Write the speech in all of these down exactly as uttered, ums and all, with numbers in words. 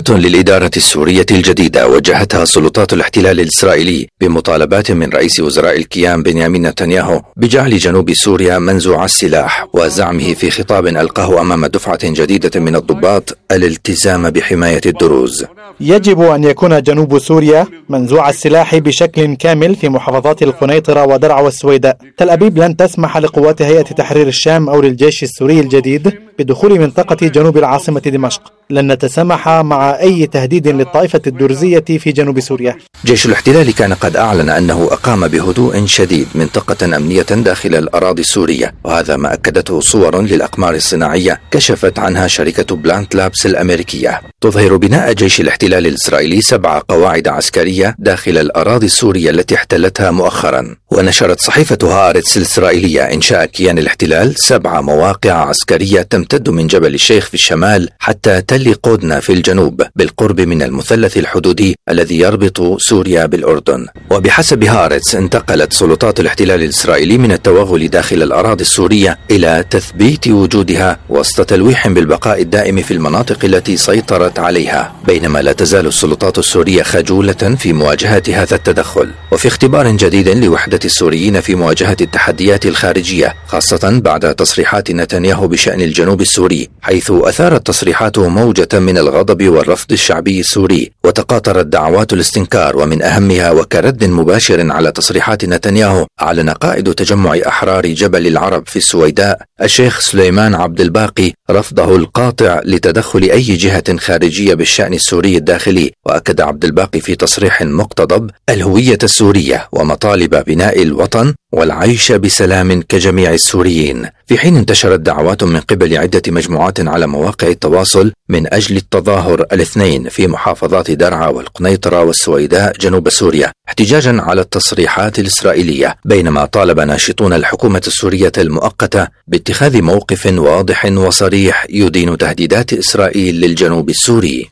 للإدارة السورية الجديدة وجهتها سلطات الاحتلال الإسرائيلي بمطالبات من رئيس وزراء الكيان بنيامين نتنياهو بجعل جنوب سوريا منزوع السلاح، وزعمه في خطاب ألقاه أمام دفعة جديدة من الضباط الالتزام بحماية الدروز. يجب أن يكون جنوب سوريا منزوع السلاح بشكل كامل في محافظات القنيطرة ودرعا والسويداء. تل أبيب لن تسمح لقوات هيئة تحرير الشام أو للجيش السوري الجديد بدخول منطقة جنوب العاصمة دمشق. لن نتسامح مع أي تهديد للطائفة الدرزية في جنوب سوريا. جيش الاحتلال كان قد أعلن أنه أقام بهدوء شديد منطقة أمنية داخل الأراضي السورية، وهذا ما أكدته صور للأقمار الصناعية كشفت عنها شركة بلانت لابس الأمريكية تظهر بناء جيش الاحتلال الإسرائيلي سبع قواعد عسكرية داخل الأراضي السورية التي احتلتها مؤخرا. ونشرت صحيفة هآرتس الإسرائيلية إنشاء كيان الاحتلال سبع مواقع عسكرية تمتد من جبل الشيخ في الشمال حتى تل قودنا في الجنوب بالقرب من المثلث الحدودي الذي يربط سوريا بالأردن. وبحسب هآرتس انتقلت سلطات الاحتلال الإسرائيلي من التوغل داخل الأراضي السورية إلى تثبيت وجودها وسط تلويح بالبقاء الدائم في المناطق التي سيطرت عليها، بينما لا تزال السلطات السورية خجولة في مواجهة هذا التدخل. وفي اختبار جديد لوحدة السوريين في مواجهة التحديات الخارجية، خاصة بعد تصريحات نتنياهو بشأن الجنوب السوري، حيث أثارت تصريحاته موجة من الغضب والرفض الشعبي السوري، وتقاطرت دعوات الاستنكار، ومن أهمها وكرد مباشر على تصريحات نتنياهو أعلن قائد تجمع أحرار جبل العرب في السويداء الشيخ سليمان عبد الباقي رفضه القاطع لتدخل أي جهة خارجية بالشأن السوري الداخلي. وأكد عبد الباقي في تصريح مقتضب الهوية السورية ومطالب بناء الوطن والعيش بسلام كجميع السوريين، في حين انتشرت دعوات من قبل عدة مجموعات على مواقع التواصل من أجل التظاهر الاثنين في محافظات درعا والقنيطرة والسويداء جنوب سوريا احتجاجا على التصريحات الإسرائيلية، بينما طالب ناشطون الحكومة السورية المؤقتة باتخاذ موقف واضح وصريح يدين تهديدات إسرائيل للجنوب السوري.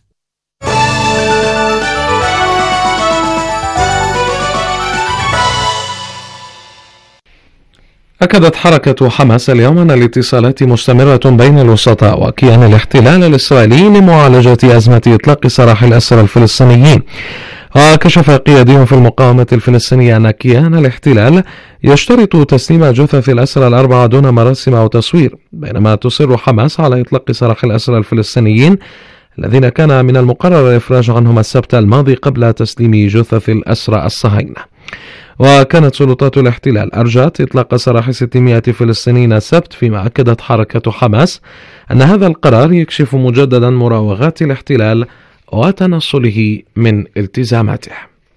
أكدت حركة حماس اليوم أن الاتصالات مستمرة بين الوسطاء وكيان الاحتلال الإسرائيلي لمعالجة أزمة إطلاق سراح الأسرى الفلسطينيين. وكشف قيادي في المقاومة الفلسطينية أن كيان الاحتلال يشترط تسليم جثث الأسرى الأربعة دون مراسم أو تصوير، بينما تصر حماس على إطلاق سراح الأسرى الفلسطينيين الذين كان من المقرر الإفراج عنهم السبت الماضي قبل تسليم جثث الأسرى الصهاينة. وكانت سلطات الاحتلال أرجت إطلاق سراح ستمائة فلسطينيين السبت، فيما أكدت حركة حماس أن هذا القرار يكشف مجددا مراوغات الاحتلال وتنصله من التزاماته.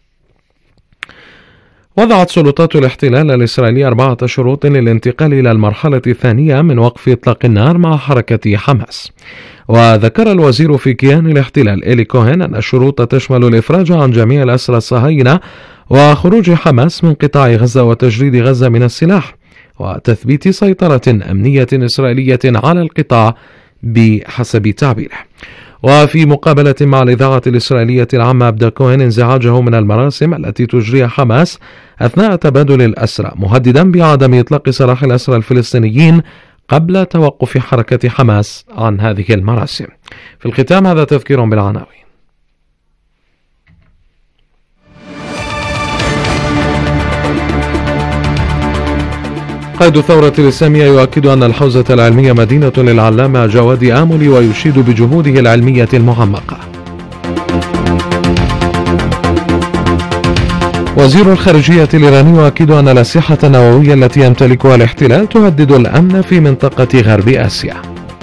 وضعت سلطات الاحتلال الإسرائيلي أربعة شروط للانتقال إلى المرحلة الثانية من وقف إطلاق النار مع حركة حماس. وذكر الوزير في كيان الاحتلال إيلي كوهن أن الشروط تشمل الإفراج عن جميع الأسرى الصهاينة وخروج حماس من قطاع غزة وتجريد غزة من السلاح وتثبيت سيطرة أمنية إسرائيلية على القطاع بحسب تعبيره. وفي مقابلة مع الإذاعة الإسرائيلية العامة أبدى كوهن انزعاجه من المراسم التي تجريها حماس أثناء تبادل الأسرى، مهددا بعدم إطلاق سراح الأسرى الفلسطينيين قبل توقف حركة حماس عن هذه المراسم. في الختام هذا تذكير بالعناوين. قائد الثورة الإسلامية يؤكد أن الحوزة العلمية مدينة للعلامة جواد آملي ويشيد بجهوده العلمية المعمقة. وزير الخارجية الإيراني يؤكد أن الأسلحة النووية التي يمتلكها الاحتلال تهدد الأمن في منطقة غرب آسيا.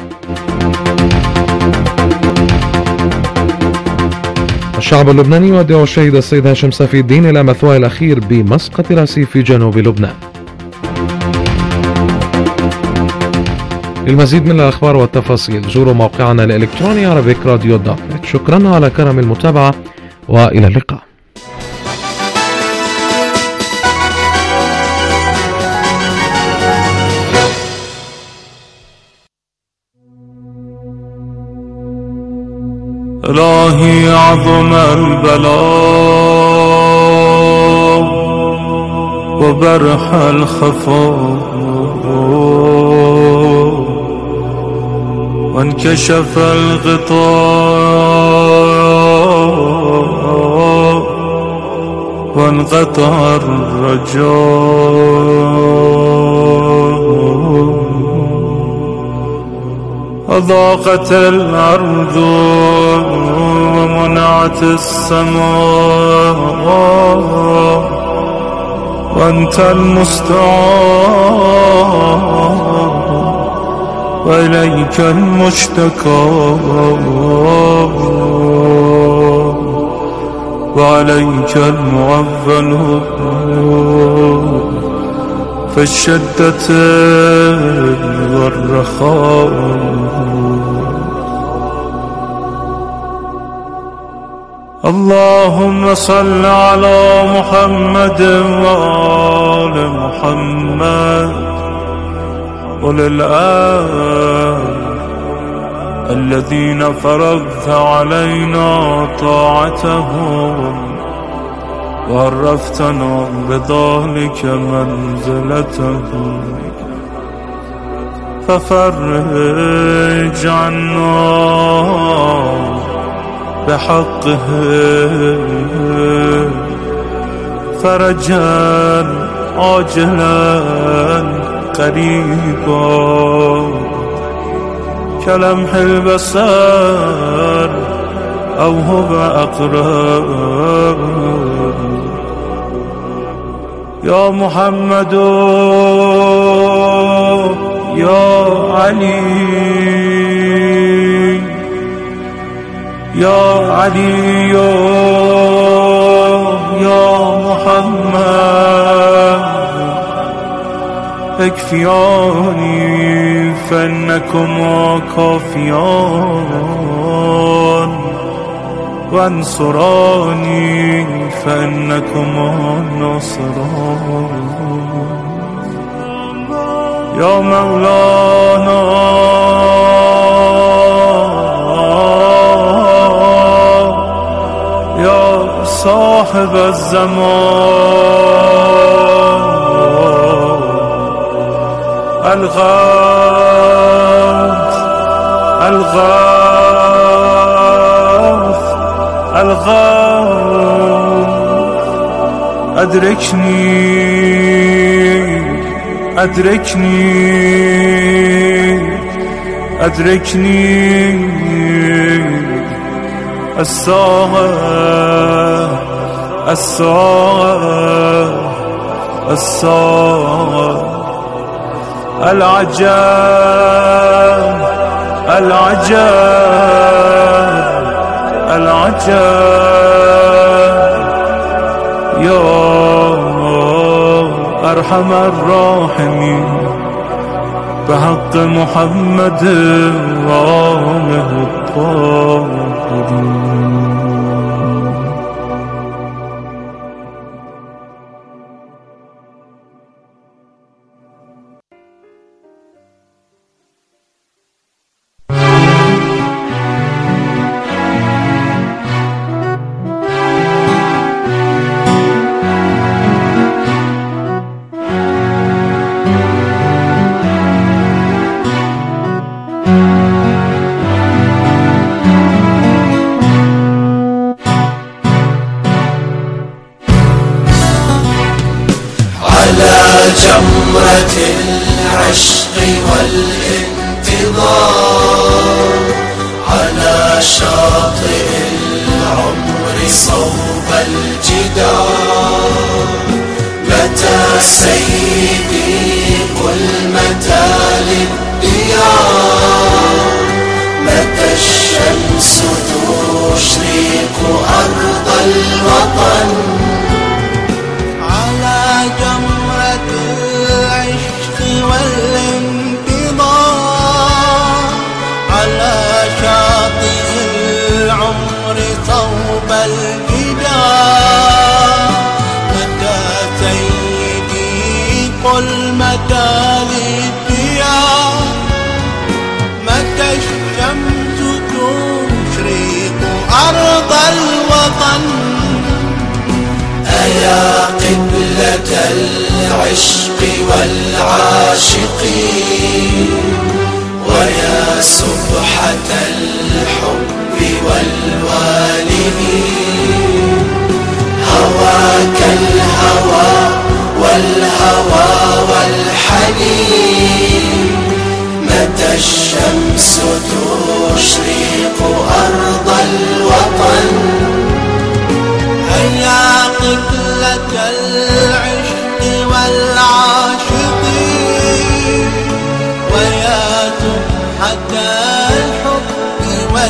الشعب اللبناني يودع الشهيد السيد هاشم صفي الدين إلى مثواه الأخير بمسقط رأسه في جنوب لبنان. للمزيد من الأخبار والتفاصيل زوروا موقعنا الإلكتروني عربيك راديو دوت نت. شكرا على كرم المتابعة وإلى اللقاء. إلهي عظم البلاء وبرح الخفاء وانكشف الغطاء انقطع الرجاء وضاقت الأرض ومنعت السماء وأنت المستعان وإليك المشتكى وعليك المعول في الشدة والرخاء. اللهم صل على محمد وآل محمد وللآل الذين فرضت علينا طاعتهم وعرفتنا بذلك منزلتهم ففرج عنا بحقه فرجا عاجلا قريبا كلمح البصر أو هو أقرب. يا محمد يا علي يا علي يا محمد اكفياني فإنكما كافيان وانصراني فإنكما ناصران. يا مولانا يا صاحب الزمان الغاث الغاث الغاث أدركني أدركني أدركني الساعة الساعة الساعة العجاب العجاب العجاب. يا أرحم الراحمين بحق محمد وآله الطاهرين. جمرة العشق والانتظار على شاطئ العمر صوب الجدار. متى سيدي قل متى للديار؟ متى الشمس تشرق أرض الوطن؟ على جمرة العشق والانتظار على شاطئ العمر صوب الجدار. متى سيدي قل متى للديار؟ متى الشمس تشرق أرض الوطن؟ أيا قبلة العشق والعاشقين ويا سبحة الحب والوالدين. هواك الشمس تشرق أرض الوطن. هيا قبلة العشق والعاشقين، ويا تبحة الحب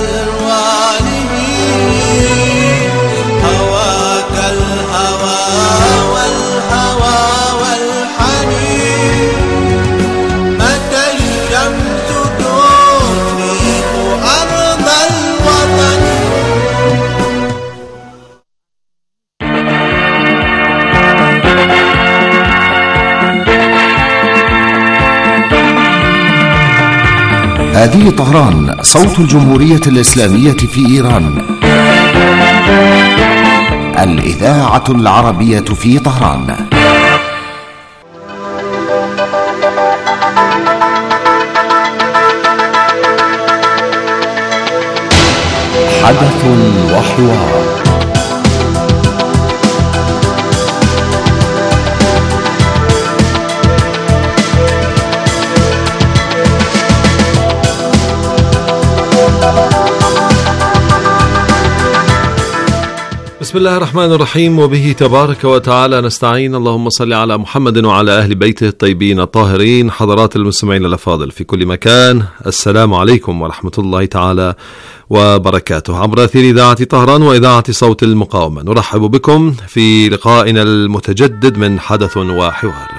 والوالدين، هواك الهوى والهوى والحنين، متى الشمس تشرق أرض الوطن. هذه طهران، صوت الجمهورية الإسلامية في إيران، الإذاعة العربية في طهران. حدث وحوار. بسم الله الرحمن الرحيم، وبه تبارك وتعالى نستعين. اللهم صل على محمد وعلى أهل بيته الطيبين الطاهرين. حضرات المستمعين الأفاضل في كل مكان، السلام عليكم ورحمة الله تعالى وبركاته. عبر أثير إذاعة طهران وإذاعة صوت المقاومة نرحب بكم في لقائنا المتجدد من حدث وحوار.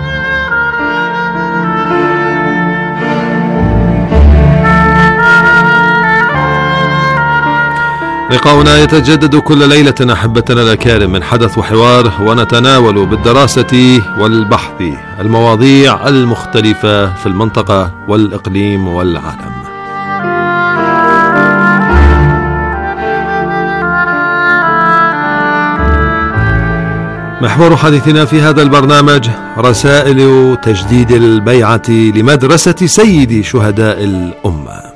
لقاؤنا يتجدد كل ليلة أحبتنا الأكارم من حدث وحوار، ونتناول بالدراسة والبحث المواضيع المختلفة في المنطقة والإقليم والعالم. محور حديثنا في هذا البرنامج رسائل تجديد البيعة لمدرسة سيد شهداء الأمة.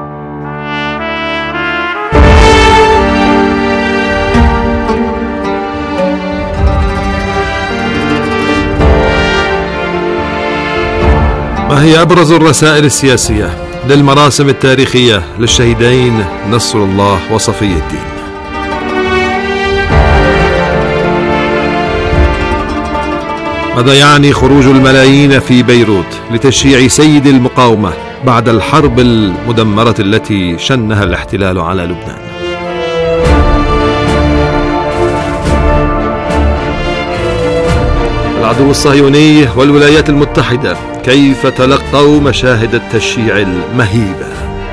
ما هي أبرز الرسائل السياسية للمراسم التاريخية للشهيدين نصر الله وصفي الدين؟ ماذا يعني خروج الملايين في بيروت لتشييع سيد المقاومة بعد الحرب المدمرة التي شنها الاحتلال على لبنان؟ العدو الصهيوني والولايات المتحدة كيف تلقوا مشاهد التشييع المهيبة؟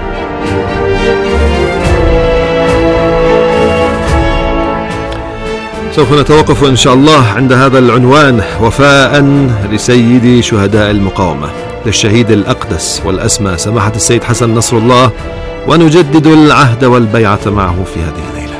سوف نتوقف إن شاء الله عند هذا العنوان: وفاء لسيد شهداء المقاومة للشهيد الأقدس والأسمى سماحة السيد حسن نصر الله، ونجدد العهد والبيعة معه في هذه الليلة.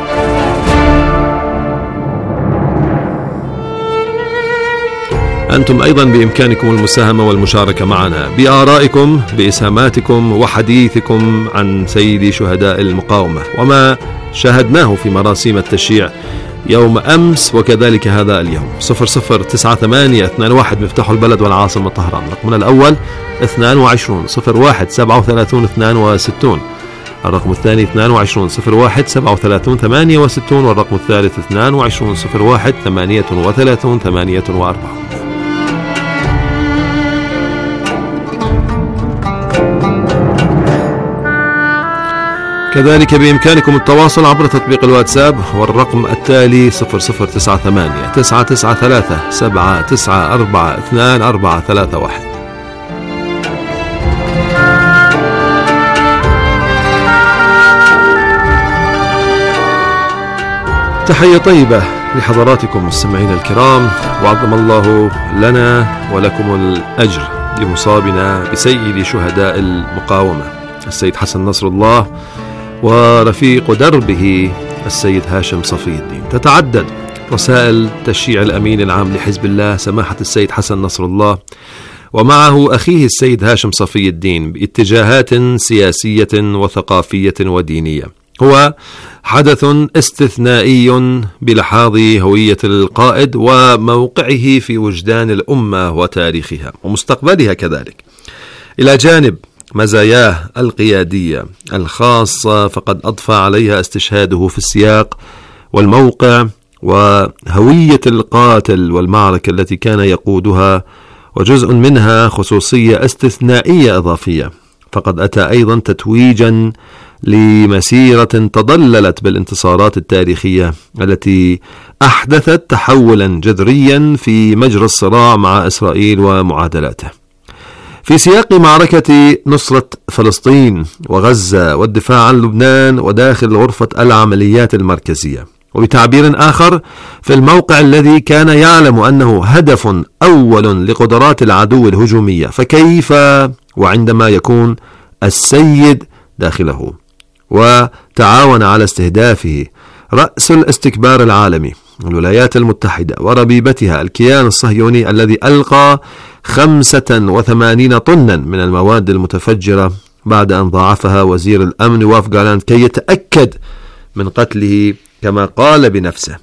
أنتم أيضا بإمكانكم المساهمة والمشاركة معنا بآرائكم، بإسهاماتكم وحديثكم عن سيد شهداء المقاومة وما شاهدناه في مراسيم التشييع يوم أمس وكذلك هذا اليوم. صفر صفر تسعة ثمانية اثنان واحد مفتاح البلد والعاصمة طهران. رقمنا الأول اثنان وعشرون صفر واحد سبعة وثلاثون اثنان وستون، الرقم الثاني اثنان وعشرون صفر واحد سبعة وثلاثون ثمانية وستون، والرقم الثالث اثنان وعشرون صفر واحد ثمانية وثلاثون ثمانية وأربعون. كذلك بإمكانكم التواصل عبر تطبيق الواتساب والرقم التالي صفر صفر تسعة ثمانية تسعة تسعة ثلاثة سبعة تسعة أربعة اثنان أربعة ثلاثة واحد. تحية طيبة لحضراتكم مستمعين الكرام، وعظم الله لنا ولكم الأجر لمصابنا بسيد شهداء المقاومة السيد حسن نصر الله ورفيق دربه السيد هاشم صفي الدين. تتعدد رسائل تشييع الأمين العام لحزب الله سماحة السيد حسن نصر الله ومعه أخيه السيد هاشم صفي الدين باتجاهات سياسية وثقافية ودينية. هو حدث استثنائي بلحاظ هوية القائد وموقعه في وجدان الأمة وتاريخها ومستقبلها كذلك، إلى جانب مزاياه القيادية الخاصة فقد أضفى عليها استشهاده في السياق والموقع وهوية القاتل والمعركة التي كان يقودها، وجزء منها خصوصية استثنائية إضافية. فقد أتى أيضا تتويجا لمسيرة تضللت بالانتصارات التاريخية التي أحدثت تحولا جذريا في مجرى الصراع مع إسرائيل ومعادلاته. في سياق معركة نصرة فلسطين وغزة والدفاع عن لبنان وداخل غرفة العمليات المركزية، وبتعبير آخر في الموقع الذي كان يعلم أنه هدف أول لقدرات العدو الهجومية، فكيف وعندما يكون السيد داخله وتعاون على استهدافه رأس الاستكبار العالمي الولايات المتحدة وربيبتها الكيان الصهيوني الذي ألقى خمسة وثمانين طنا من المواد المتفجرة بعد أن ضاعفها وزير الأمن واف جالاند كي يتأكد من قتله كما قال بنفسه.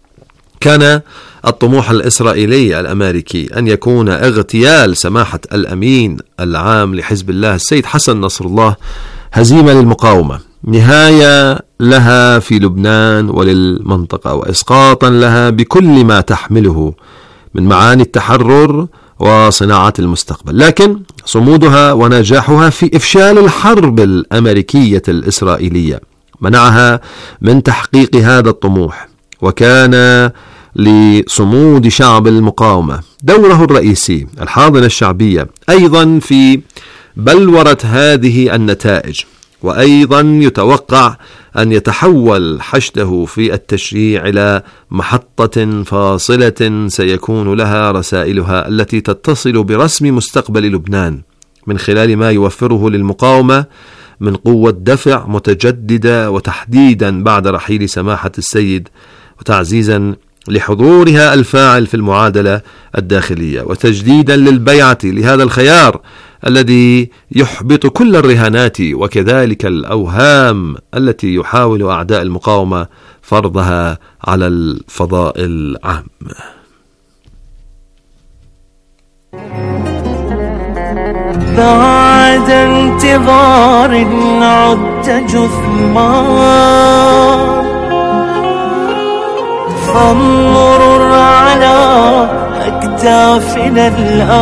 كان الطموح الإسرائيلي الأمريكي أن يكون اغتيال سماحة الأمين العام لحزب الله السيد حسن نصر الله هزيمة للمقاومة، نهاية لها في لبنان وللمنطقة، وإسقاطا لها بكل ما تحمله من معاني التحرر وصناعة المستقبل. لكن صمودها ونجاحها في إفشال الحرب الأمريكية الإسرائيلية منعها من تحقيق هذا الطموح، وكان لصمود شعب المقاومة دوره الرئيسي الحاضنة الشعبية أيضا في بلورة هذه النتائج. وأيضا يتوقع أن يتحول حشده في التشريع إلى محطة فاصلة سيكون لها رسائلها التي تتصل برسم مستقبل لبنان من خلال ما يوفره للمقاومة من قوة دفع متجددة، وتحديدا بعد رحيل سماحة السيد، وتعزيزا لحضورها الفاعل في المعادلة الداخلية، وتجديدا للبيعة لهذا الخيار الذي يحبط كل الرهانات وكذلك الأوهام التي يحاول أعداء المقاومة فرضها على الفضاء العام. بعد انتظار عدت جثمان، فانظر على أكتافنا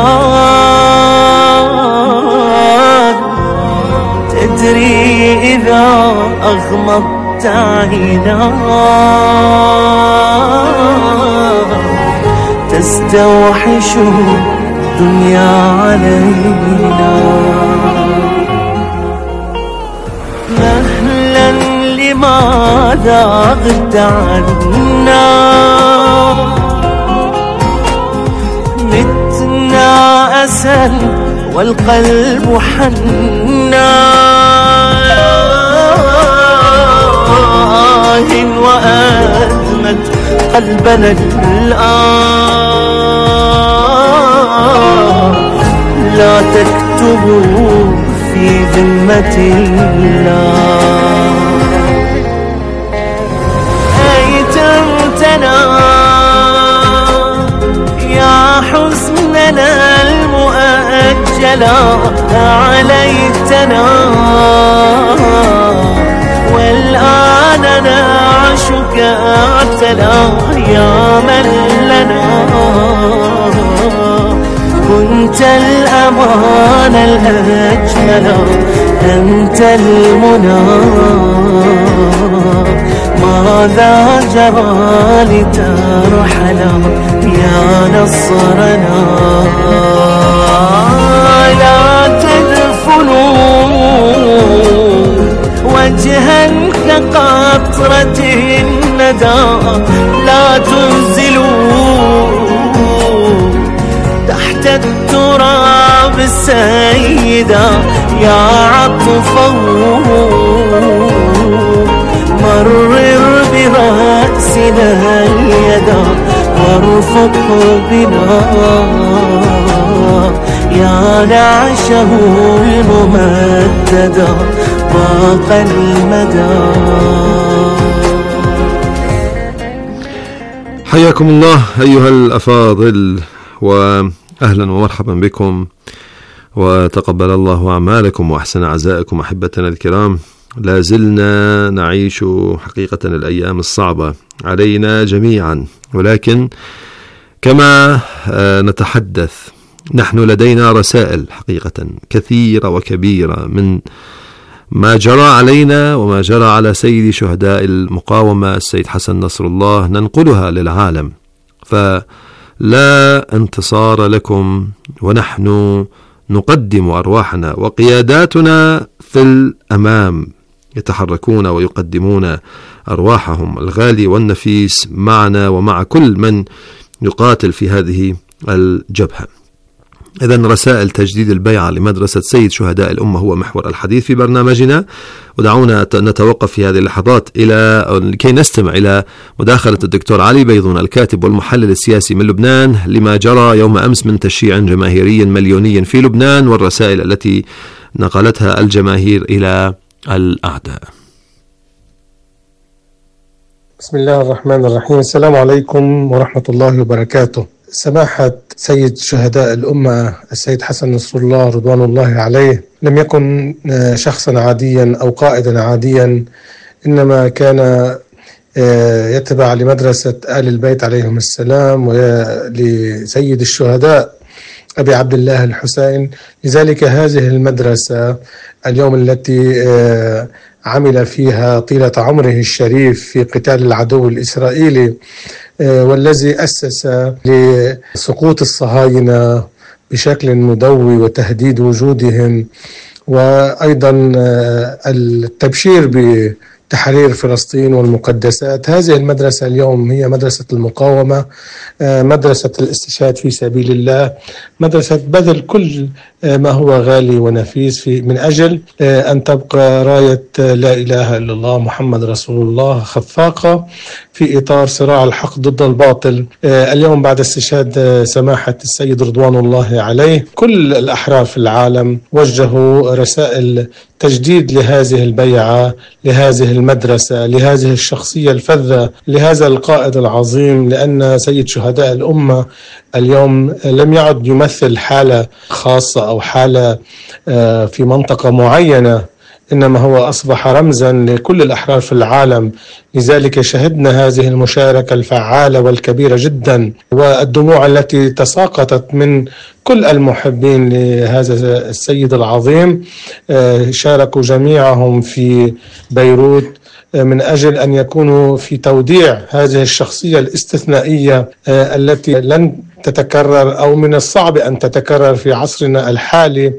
الآن، تدري إذا أغمضت عيناك تستوحش الدنيا علينا. مهلا لماذا غبت عنا، متنا أسل والقلب حنا، وأدمت قلبنا الآن. لا تكتبوا في ذمة الله، أيتمتنا يا حزننا المؤجلا، عليتنا والآن نعشك اعتلى. يا من لنا كنت الأمان الأجمل، أنت المنى، ماذا جرى لترحل يا نصرنا. لا تدفنوا وجها كقطرة الندى، لا تنزلوا تحت التراب السيدة. يا عطفا مرر برأسنا اليدا، وارفق بنا يا نعشه الممددا ضاق المدى. حياكم الله أيها الأفاضل، وأهلا ومرحبا بكم وتقبل الله أعمالكم وأحسن عزائكم أحبتنا الكرام. لا زلنا نعيش حقيقة الأيام الصعبة علينا جميعا، ولكن كما نتحدث نحن لدينا رسائل حقيقة كثيرة وكبيرة من ما جرى علينا وما جرى على سيد شهداء المقاومة السيد حسن نصر الله ننقلها للعالم. فلا انتصار لكم ونحن نقدم أرواحنا وقياداتنا في الأمام يتحركون ويقدمون أرواحهم الغالي والنفيس معنا ومع كل من يقاتل في هذه الجبهة. إذن رسائل تجديد البيعة لمدرسة سيد شهداء الأمة هو محور الحديث في برنامجنا، ودعونا نتوقف في هذه اللحظات إلى لكي نستمع إلى مداخلة الدكتور علي بيضون الكاتب والمحلل السياسي من لبنان لما جرى يوم أمس من تشييع جماهيري مليوني في لبنان والرسائل التي نقلتها الجماهير إلى الأعداء. بسم الله الرحمن الرحيم. السلام عليكم ورحمة الله وبركاته. سماحة سيد شهداء الأمة السيد حسن نصر الله رضوان الله عليه لم يكن شخصا عاديا أو قائدا عاديا، إنما كان يتبع لمدرسة آل البيت عليهم السلام ولسيد الشهداء أبي عبد الله الحسين. لذلك هذه المدرسة اليوم التي عمل فيها طيلة عمره الشريف في قتال العدو الإسرائيلي والذي أسس لسقوط الصهاينة بشكل مدوي وتهديد وجودهم، وأيضا التبشير بتحرير فلسطين والمقدسات. هذه المدرسة اليوم هي مدرسة المقاومة، مدرسة الاستشهاد في سبيل الله، مدرسة بذل كل ما هو غالي ونفيس في من أجل أن تبقى راية لا إله إلا الله محمد رسول الله خفاقة في إطار صراع الحق ضد الباطل. اليوم بعد استشهاد سماحة السيد رضوان الله عليه كل الأحرار في العالم وجهوا رسائل تجديد لهذه البيعة، لهذه المدرسة، لهذه الشخصية الفذة، لهذا القائد العظيم، لأن سيد شهداء الأمة اليوم لم يعد يمثل حالة خاصة أو حالة في منطقة معينة، إنما هو أصبح رمزا لكل الأحرار في العالم. لذلك شهدنا هذه المشاركة الفعالة والكبيرة جدا، والدموع التي تساقطت من كل المحبين لهذا السيد العظيم. شاركوا جميعهم في بيروت من أجل أن يكونوا في توديع هذه الشخصية الاستثنائية التي لن تتكرر أو من الصعب أن تتكرر في عصرنا الحالي.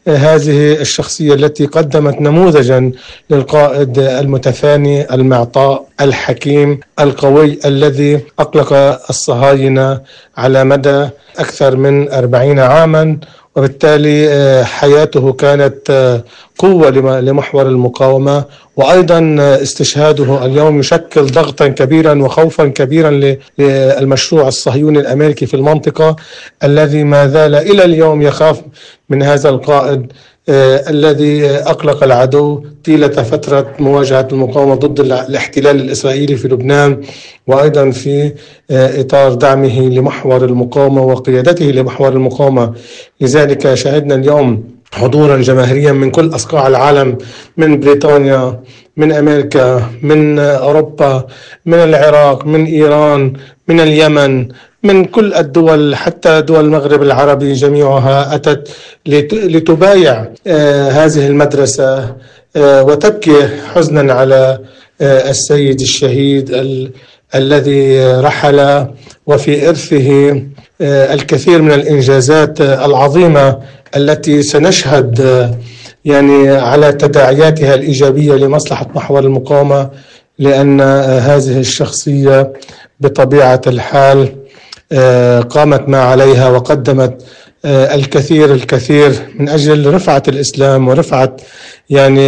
هذه الشخصية التي قدمت نموذجا للقائد المتفاني المعطاء الحكيم القوي الذي أقلق الصهاينة على مدى أكثر من أربعين عاما، وبالتالي حياته كانت قوة لمحور المقاومة. وأيضا استشهاده اليوم يشكل ضغطا كبيرا وخوفا كبيرا للمشروع الصهيوني الأمريكي في المنطقة، الذي ما زال إلى اليوم يخاف من هذا القائد آه الذي أقلق العدو طيلة فترة مواجهة المقاومة ضد الاحتلال الإسرائيلي في لبنان، وأيضا في آه إطار دعمه لمحور المقاومة وقيادته لمحور المقاومة. لذلك شهدنا اليوم حضورا جماهيريا من كل أصقاع العالم، من بريطانيا، من أمريكا، من أوروبا، من العراق، من إيران، من اليمن، من كل الدول، حتى دول المغرب العربي جميعها أتت لتبايع آه هذه المدرسة آه وتبكي حزنا على آه السيد الشهيد ال الذي رحل، وفي إرثه آه الكثير من الإنجازات آه العظيمة التي سنشهد آه يعني على تداعياتها الإيجابية لمصلحة محور المقاومة، لأن آه هذه الشخصية بطبيعة الحال قامت ما عليها وقدمت الكثير الكثير من أجل رفعة الإسلام ورفعة يعني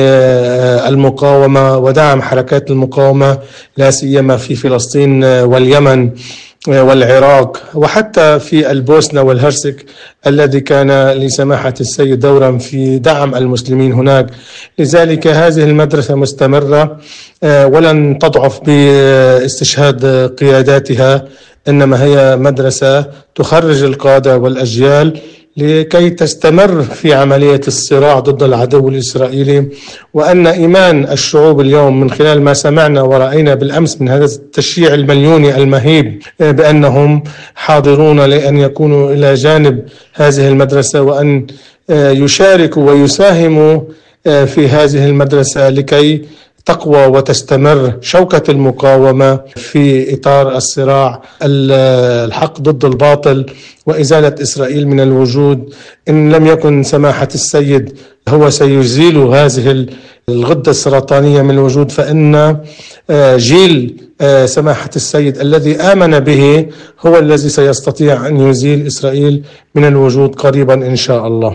المقاومة ودعم حركات المقاومة، لا سيما في فلسطين واليمن والعراق، وحتى في البوسنة والهرسك الذي كان لسماحة السيد دورا في دعم المسلمين هناك. لذلك هذه المدرسة مستمرة ولن تضعف باستشهاد قياداتها، إنما هي مدرسة تخرج القادة والأجيال لكي تستمر في عملية الصراع ضد العدو الإسرائيلي، وأن إيمان الشعوب اليوم من خلال ما سمعنا ورأينا بالأمس من هذا التشييع المليوني المهيب بأنهم حاضرون لأن يكونوا إلى جانب هذه المدرسة وأن يشاركوا ويساهموا في هذه المدرسة لكي تقوى وتستمر شوكة المقاومة في إطار الصراع الحق ضد الباطل وإزالة إسرائيل من الوجود. إن لم يكن سماحة السيد هو سيزيل هذه الغدة السرطانية من الوجود، فإن جيل سماحة السيد الذي آمن به هو الذي سيستطيع أن يزيل إسرائيل من الوجود قريبا إن شاء الله.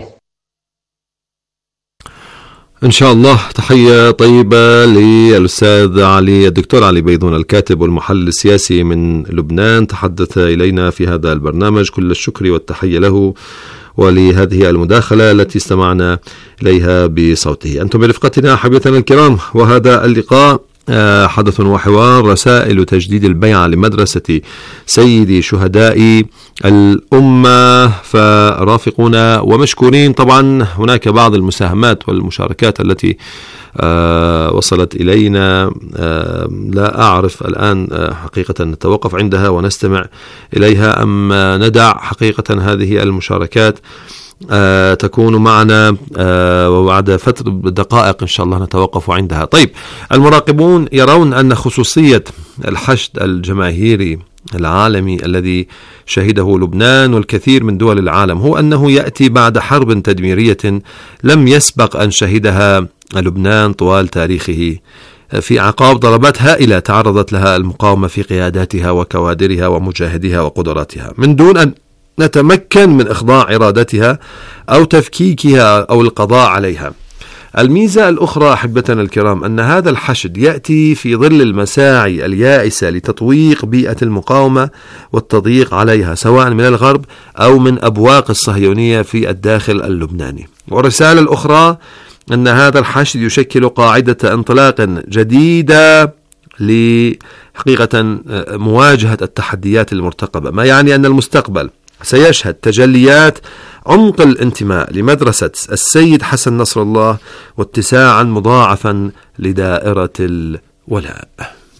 إن شاء الله. تحية طيبة للأستاذ علي الدكتور علي بيضون الكاتب والمحلل السياسي من لبنان، تحدث إلينا في هذا البرنامج. كل الشكر والتحية له ولهذه المداخلة التي استمعنا إليها بصوته. أنتم برفقتنا حبيبتنا الكرام، وهذا اللقاء حدث وحوار رسائل تجديد البيعة لمدرسة سيدي شهداء الأمة، فرافقونا ومشكورين. طبعا هناك بعض المساهمات والمشاركات التي آه وصلت إلينا، آه لا أعرف الآن آه حقيقة نتوقف عندها ونستمع إليها أم ندع حقيقة هذه المشاركات آه تكون معنا آه وبعد فترة دقائق إن شاء الله نتوقف عندها. طيب، المراقبون يرون أن خصوصية الحشد الجماهيري العالمي الذي شهده لبنان والكثير من دول العالم هو أنه يأتي بعد حرب تدميرية لم يسبق أن شهدها لبنان طوال تاريخه، في أعقاب ضربات هائلة تعرضت لها المقاومة في قياداتها وكوادرها ومجاهديها وقدراتها، من دون أن نتمكن من إخضاع إرادتها أو تفكيكها أو القضاء عليها. الميزة الأخرى أحبتنا الكرام أن هذا الحشد يأتي في ظل المساعي اليائسة لتطويق بيئة المقاومة والتضييق عليها سواء من الغرب أو من أبواق الصهيونية في الداخل اللبناني. والرسالة الأخرى أن هذا الحشد يشكل قاعدة انطلاق جديدة لحقيقة مواجهة التحديات المرتقبة، ما يعني أن المستقبل سيشهد تجليات عمق الانتماء لمدرسة السيد حسن نصر الله واتساعا مضاعفا لدائرة الولاء.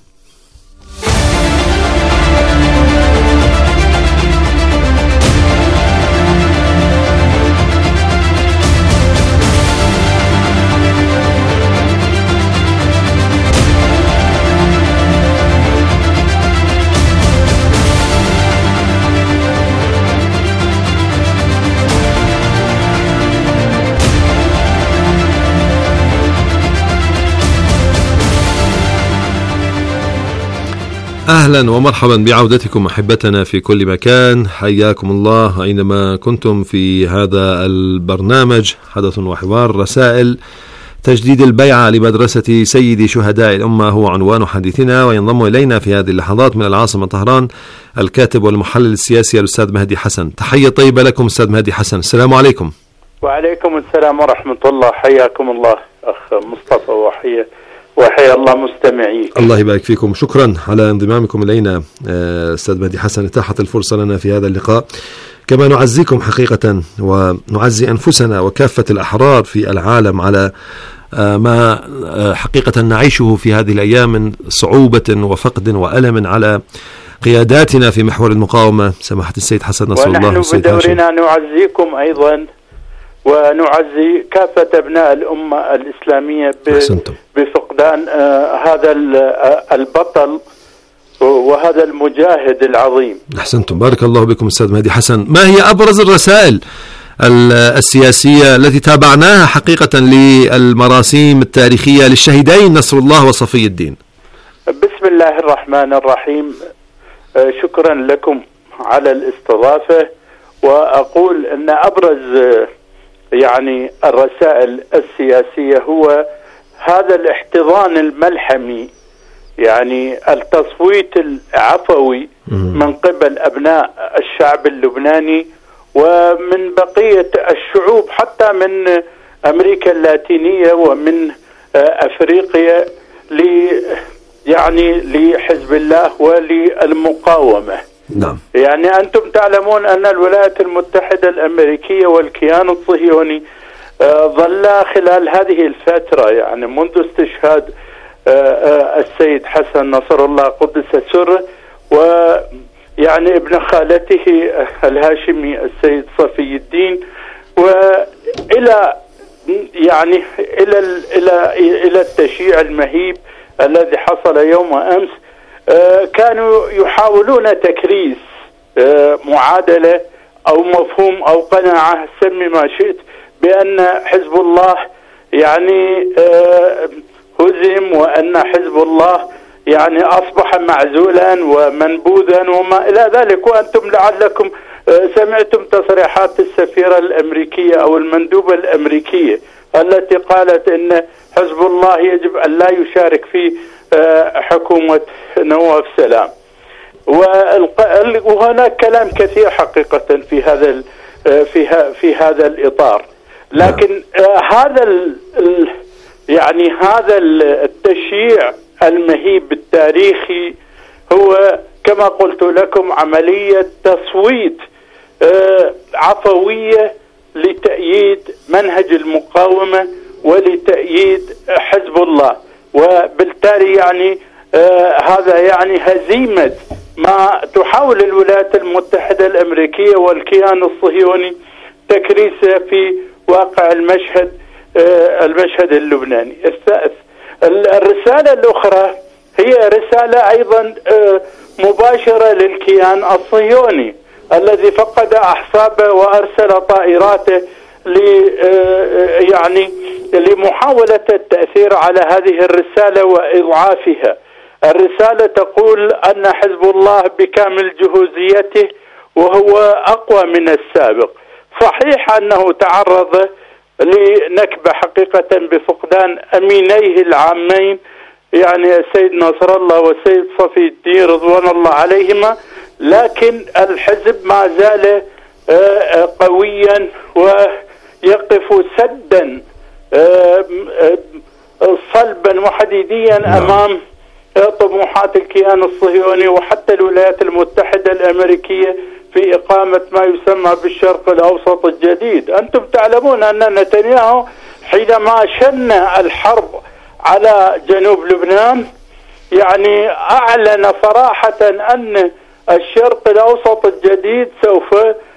أهلا ومرحبا بعودتكم أحبتنا في كل مكان، حياكم الله أينما كنتم في هذا البرنامج حدث وحوار رسائل تجديد البيعة لمدرسة سيدي شهداء الأمة هو عنوان حديثنا. وينضم إلينا في هذه اللحظات من العاصمة طهران الكاتب والمحلل السياسي الأستاذ مهدي حسن. تحية طيبة لكم أستاذ مهدي حسن. السلام عليكم. وعليكم السلام ورحمة الله، حياكم الله أخ مصطفى وحيا وحيا الله مستمعين. الله يبارك فيكم، شكرا على انضمامكم إلينا أستاذ مهدي حسن. اتاحت الفرصة لنا في هذا اللقاء، كما نعزيكم حقيقة ونعزي أنفسنا وكافة الأحرار في العالم على ما حقيقة نعيشه في هذه الأيام من صعوبة وفقد وألم على قياداتنا في محور المقاومة سماحة السيد حسن نصر الله. ونحن بدورنا نعزيكم أيضا ونعزي كافة أبناء الأمة الإسلامية بفقدان آه هذا البطل وهذا المجاهد العظيم. أحسنتم، بارك الله بكم أستاذ مهدي حسن. ما هي أبرز الرسائل السياسية التي تابعناها حقيقة للمراسيم التاريخية للشهيدين نصر الله وصفي الدين؟ بسم الله الرحمن الرحيم. آه شكرا لكم على الاستضافة، وأقول أن أبرز آه يعني الرسائل السياسية هو هذا الاحتضان الملحمي، يعني التصويت العفوي من قبل أبناء الشعب اللبناني ومن بقية الشعوب حتى من أمريكا اللاتينية ومن أفريقيا ل يعني لحزب الله وللمقاومة. نعم. يعني أنتم تعلمون أن الولايات المتحدة الأمريكية والكيان الصهيوني ظل خلال هذه الفترة، يعني منذ استشهاد السيد حسن نصر الله قدس سره ويعني ابن خالته الهاشمي السيد صفي الدين، وإلى يعني إلى إلى إلى التشييع المهيب الذي حصل يوم أمس، كانوا يحاولون تكريس معادلة أو مفهوم أو قناعة، سمي ما شئت، بأن حزب الله يعني هزم، وأن حزب الله يعني أصبح معزولا ومنبوذا وما إلى ذلك. وأنتم لعلكم سمعتم تصريحات السفيرة الأمريكية أو المندوبة الأمريكية التي قالت إن حزب الله يجب أن لا يشارك في حكومة نواف سلام. وهناك كلام كثير حقيقة في هذا في في هذا الإطار، لكن هذا ال يعني هذا التشييع المهيب التاريخي هو كما قلت لكم عملية تصويت عفوية لتأييد منهج المقاومة ولتأييد حزب الله، وبالتالي يعني هذا يعني هزيمة ما تحاول الولايات المتحدة الأمريكية والكيان الصهيوني تكريسه في واقع المشهد المشهد اللبناني. الرسالة الأخرى هي رسالة أيضا مباشرة للكيان الصهيوني الذي فقد أحسابه وأرسل طائراته ل يعني لمحاولة التأثير على هذه الرسالة وإضعافها. الرسالة تقول أن حزب الله بكامل جهوزيته وهو أقوى من السابق. صحيح أنه تعرض لنكبة حقيقة بفقدان أمينيه العامين، يعني السيد نصر الله والسيد صفي الدين رضوان الله عليهما، لكن الحزب ما زال قويا ويقف سدا صلبا وحديديا أمام طموحات الكيان الصهيوني وحتى الولايات المتحدة الأمريكية في إقامة ما يسمى بالشرق الأوسط الجديد. أنتم تعلمون أن نتنياهو حينما شن الحرب على جنوب لبنان يعني أعلن صراحة أن الشرق الأوسط الجديد سوف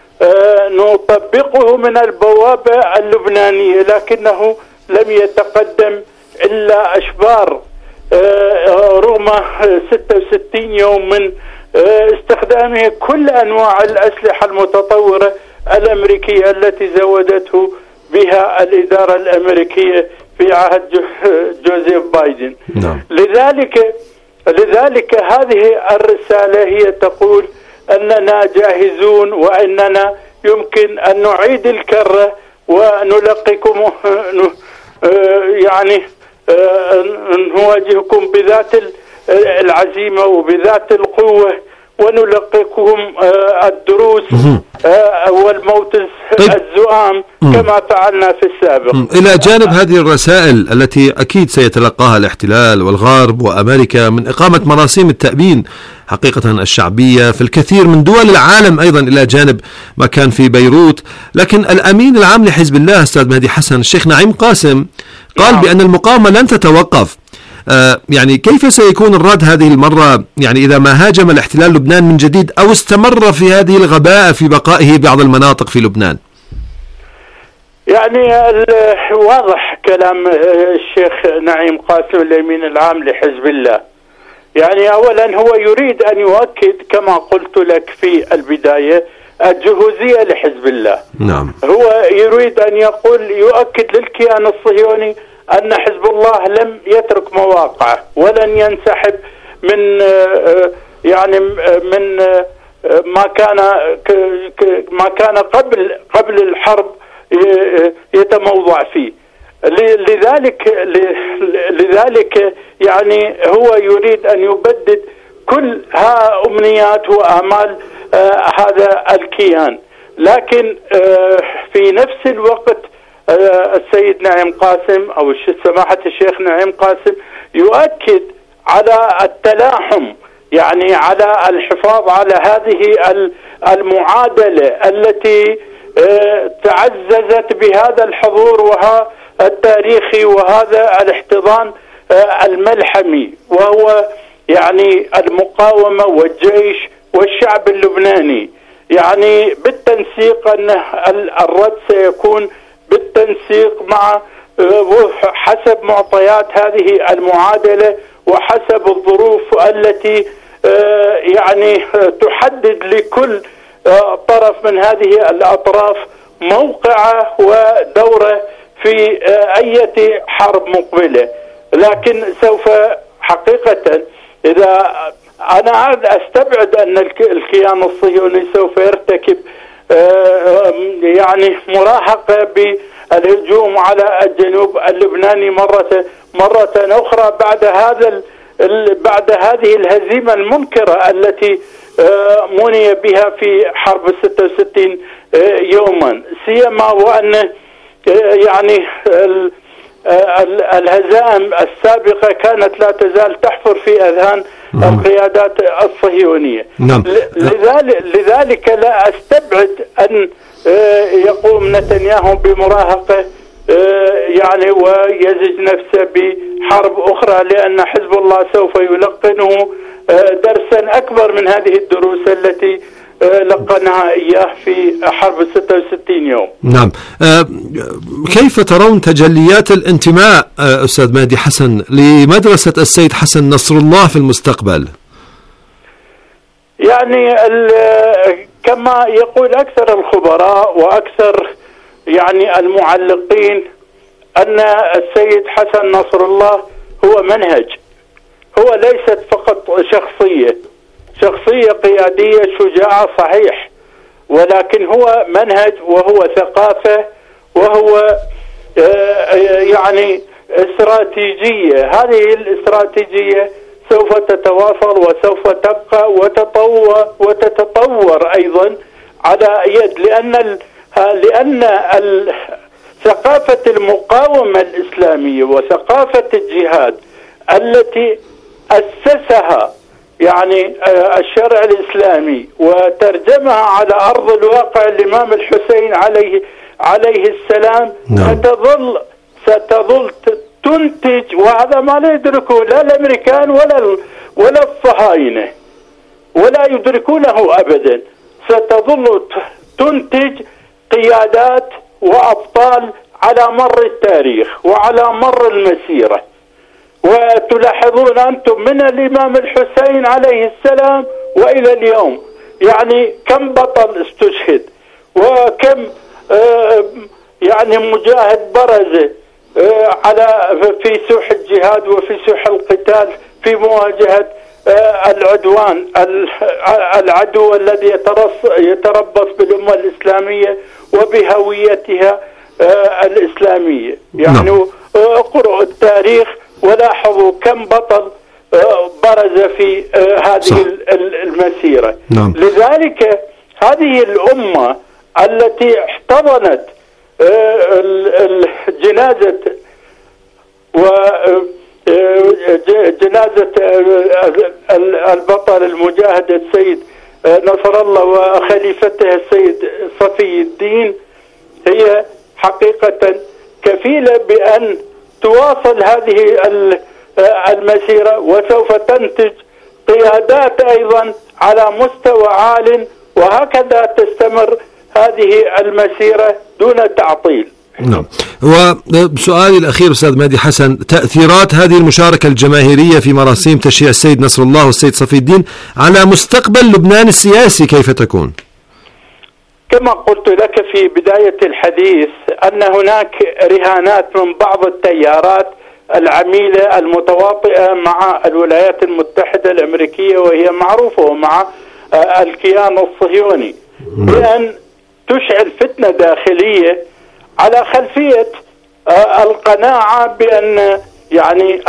نطبقه من البوابة اللبنانية، لكنه لم يتقدم إلا أشبار رغم ستة وستين يوم من استخدامه كل أنواع الأسلحة المتطورة الأمريكية التي زودته بها الإدارة الأمريكية في عهد جوزيف بايدن. نعم. لذلك لذلك هذه الرسالة هي تقول أننا جاهزون وأننا يمكن أن نعيد الكرة ونلقيكم يعني نواجهكم بذات العزيمة وبذات القوة ونلقيكم الدروس والموت الزؤام كما فعلنا في السابق. إلى جانب هذه الرسائل التي أكيد سيتلقاها الاحتلال والغرب وأمريكا من إقامة مراسيم التأبين حقيقة الشعبية في الكثير من دول العالم، أيضا إلى جانب ما كان في بيروت، لكن الأمين العام لحزب الله أستاذ مهدي حسن الشيخ نعيم قاسم قال نعم. بأن المقاومة لن تتوقف. آه يعني كيف سيكون الرد هذه المرة، يعني إذا ما هاجم الاحتلال لبنان من جديد أو استمر في هذه الغباء في بقائه بعض المناطق في لبنان؟ يعني واضح كلام الشيخ نعيم قاسم الأمين العام لحزب الله. يعني أولا هو يريد أن يؤكد كما قلت لك في البداية الجهوزية لحزب الله. نعم. هو يريد أن يقول يؤكد للكيان الصهيوني أن حزب الله لم يترك مواقعه ولن ينسحب من يعني من ما كان ما كان قبل قبل الحرب يتموضع فيه. لذلك لذلك يعني هو يريد أن يبدد كل ها أمنيات وآمال هذا الكيان، لكن في نفس الوقت السيد نعيم قاسم أو سماحة الشيخ نعيم قاسم يؤكد على التلاحم يعني على الحفاظ على هذه المعادلة التي تعززت بهذا الحضور وها التاريخي وهذا الاحتضان الملحمي، وهو يعني المقاومة والجيش والشعب اللبناني. يعني بالتنسيق أن الرد سيكون بالتنسيق مع حسب معطيات هذه المعادلة وحسب الظروف التي يعني تحدد لكل طرف من هذه الأطراف موقعه ودوره في أي حرب مقبلة. لكن سوف حقيقة إذا أنا أستبعد أن الكيان الصهيوني سوف يرتكب يعني مراهقة بالهجوم على الجنوب اللبناني مرة مرة أخرى بعد هذا بعد هذه الهزيمة المنكرة التي مني بها في حرب ستة وستين يوما، سيما وأن يعني الهزائم السابقة كانت لا تزال تحفر في أذهان القيادات الصهيونية. نعم. لذلك, لذلك لا أستبعد أن يقوم نتنياهو بمراهقة يعني ويزج نفسه بحرب أخرى، لأن حزب الله سوف يلقنه درسا أكبر من هذه الدروس التي لقناها إياه في حرب ستة وستين يوم. نعم. كيف ترون تجليات الانتماء أستاذ مهدي حسن لمدرسة السيد حسن نصر الله في المستقبل؟ يعني كما يقول أكثر الخبراء وأكثر يعني المعلقين أن السيد حسن نصر الله هو منهج، هو ليست فقط شخصية شخصية قيادية شجاعة صحيح، ولكن هو منهج وهو ثقافة وهو يعني استراتيجية. هذه الاستراتيجية سوف تتواصل وسوف تبقى وتطور وتتطور أيضا على يد، لأن لأن ثقافة المقاومة الإسلامية وثقافة الجهاد التي أسسها يعني الشرع الإسلامي وترجمها على أرض الواقع الإمام الحسين عليه عليه السلام ستظل ستظل تنتج، وهذا ما لا يدركه لا الأمريكان ولا ولا الصهاينة ولا يدركونه أبدا. ستظل تنتج قيادات وأبطال على مر التاريخ وعلى مر المسيرة. وتلاحظون أنتم من الإمام الحسين عليه السلام وإلى اليوم يعني كم بطل استشهد وكم آه يعني مجاهد برز آه على في سوح الجهاد وفي سوح القتال في مواجهة آه العدوان العدو الذي يتربص بالأمة الإسلامية وبهويتها آه الإسلامية. يعني اقرأوا التاريخ ولاحظوا كم بطل برز في هذه المسيرة. نعم. لذلك هذه الأمة التي احتضنت جنازة وجنازة البطل المجاهد السيد نصر الله وخليفته السيد صفي الدين هي حقيقة كفيلة بأن تواصل هذه المسيرة وسوف تنتج قيادات أيضا على مستوى عال، وهكذا تستمر هذه المسيرة دون تعطيل. نعم. وسؤالي الأخير أستاذ مهدي حسن، تأثيرات هذه المشاركة الجماهيرية في مراسيم تشييع السيد نصر الله والسيد صفي الدين على مستقبل لبنان السياسي كيف تكون؟ كما قلت لك في بداية الحديث أن هناك رهانات من بعض التيارات العميلة المتواطئة مع الولايات المتحدة الأمريكية وهي معروفة ومع الكيان الصهيوني بأن تشعل فتنة داخلية على خلفية القناعة بأن يعني